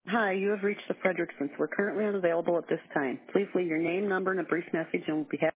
Hi, you have reached the Fredericksons. We're currently unavailable at this time. Please leave your name, number, and a brief message, and we'll be happy